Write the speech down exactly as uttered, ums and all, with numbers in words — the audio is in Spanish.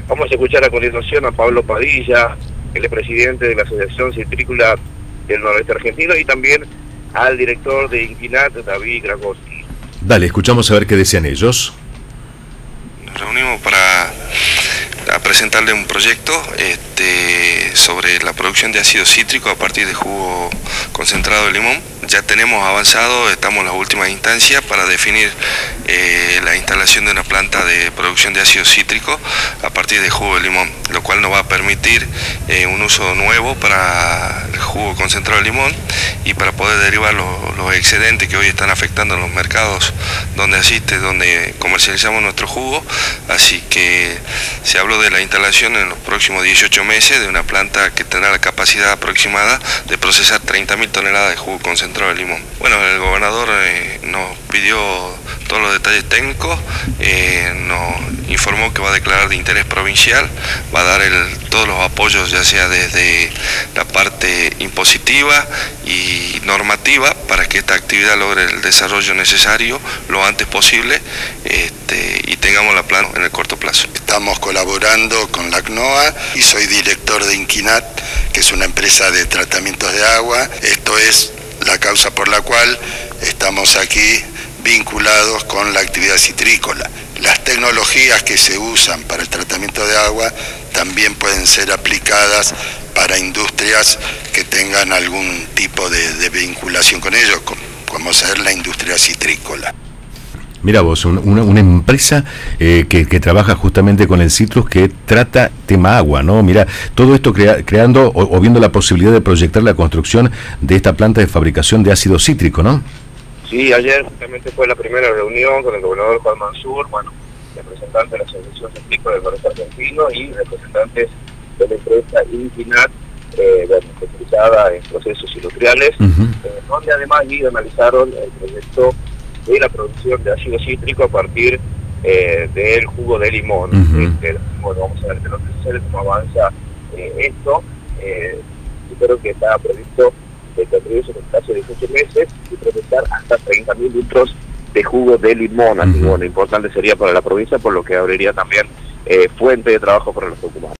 Vamos a escuchar a continuación a Pablo Padilla, el es presidente de la Asociación Citrícola del Noroeste Argentino, y también al director de Inquinat, David Gragotti. Dale, escuchamos a ver qué desean ellos. Nos reunimos para a presentarle un proyecto este, sobre la producción de ácido cítrico a partir de jugo concentrado de limón. Ya tenemos avanzado, estamos en las últimas instancias para definir eh, la instalación de una planta de producción de ácido cítrico a partir de jugo de limón, lo cual nos va a permitir eh, un uso nuevo para el jugo concentrado de limón y para poder derivar los, los excedentes que hoy están afectando en los mercados donde asiste, donde comercializamos nuestro jugo. Así que se habló de la instalación en los próximos dieciocho meses de una planta que tendrá la capacidad aproximada de procesar treinta mil toneladas de jugo concentrado de limón. Bueno, el gobernador eh, nos pidió todos los detalles técnicos, eh, nos informó que va a declarar de interés provincial, va a dar el, todos los apoyos, ya sea desde la parte impositiva y normativa, para que esta actividad logre el desarrollo necesario lo antes posible este, y tengamos la planta en el corto plazo. Estamos colaborando con la C N O A y soy director de Inquinat, que es una empresa de tratamientos de agua. Esto es la causa por la cual estamos aquí vinculados con la actividad citrícola. Las tecnologías que se usan para el tratamiento de agua también pueden ser aplicadas para industrias que tengan algún tipo de, de vinculación con ellos, como ser la industria citrícola. Mira vos, un, una, una empresa eh, que, que trabaja justamente con el citrus, que trata tema agua, ¿no? Mira, todo esto crea, creando o, o viendo la posibilidad de proyectar la construcción de esta planta de fabricación de ácido cítrico, ¿no? Sí, ayer justamente fue la primera reunión con el gobernador Juan Mansur, bueno, representantes de la Asociación Citrícola del Noroeste Argentino y representantes de la empresa Inquinat, eh, bueno, especializada en procesos industriales, uh-huh. eh, donde además y analizaron el proyecto de la producción de ácido cítrico a partir eh, del jugo de limón. Uh-huh. Este, bueno, vamos a ver qué es lo que sucede, cómo avanza eh, esto. Eh, yo creo que está previsto de contribuirse en el plazo de dieciocho meses y procesar hasta treinta mil litros de jugo de limón. Así que, uh-huh. bueno, importante sería para la provincia, por lo que abriría también eh, fuente de trabajo para los tucumanos.